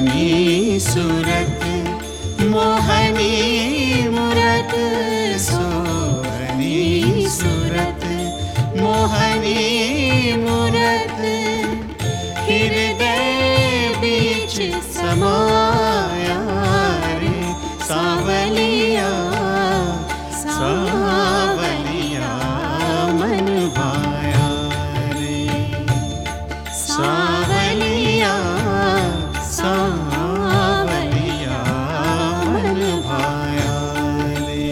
सोहनी सूरत मोहनी मूरत, सोहनी सूरत मोहनी मूरत, हृदय बीच समाया रे सावलिया सावलिया मन भाया रे सावलिया सावलिया मन भाया रे।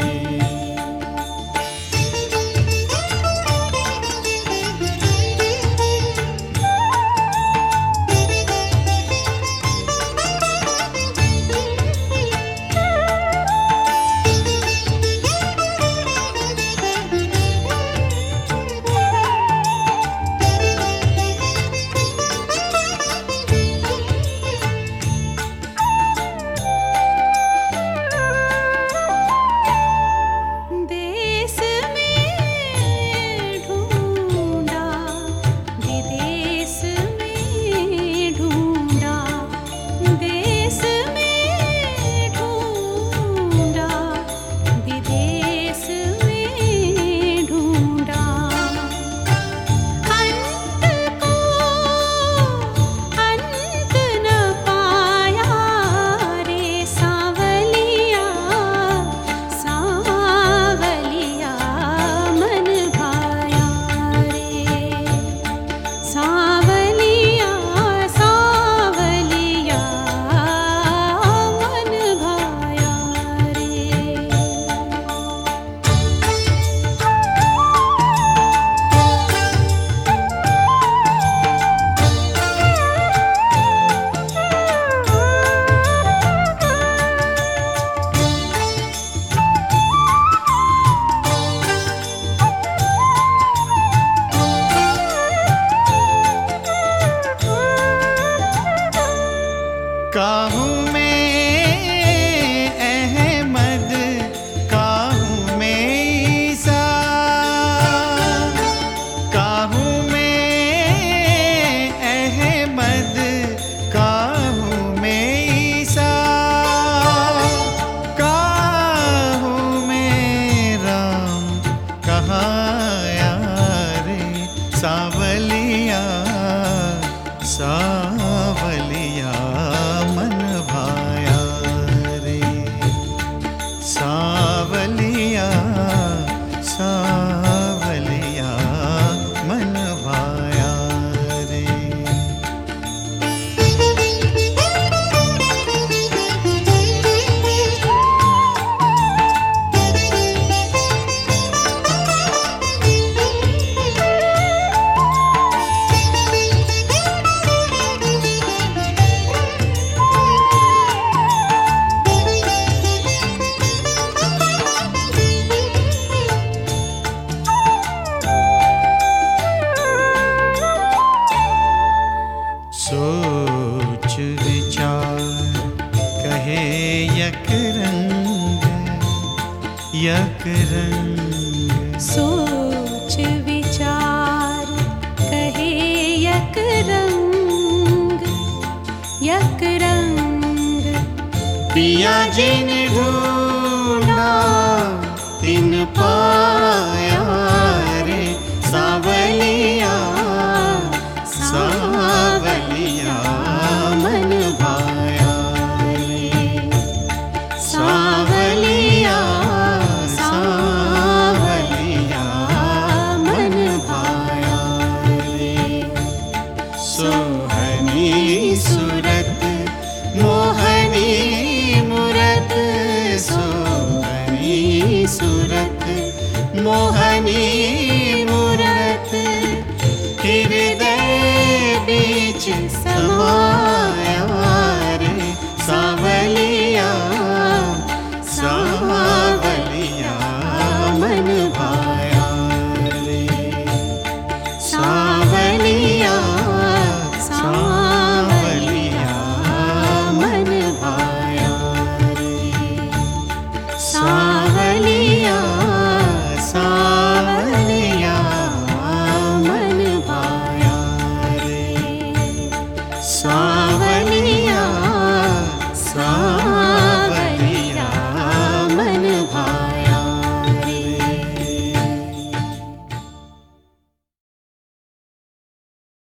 काहूँ में अहमद, काहूँ में ईसा, काहूँ में अहमद, काहूँ में ईसा, काहूँ में राम कहाया रे सावलिया सावलिया मन भाया रे सावलिया सावलिया मन भाया रे। सोच विचार कहे यक रंग, सोच विचार कहे यक रंग, पिया जिन ढूंढा तिन पाया रे सावलिया सावलिया मन भाया रे सावलिया सावलिया मन भाया रे। सोहनी सूरत मोहनी मूरत, सोहनी सूरत मोहनी मूरत, हृदय बीच समाया रे सावलिया सावलिया मन भाया रे सावलिया सावलिया मन भाया रे सावलिया सावलिया मन भाया रे सावलिया।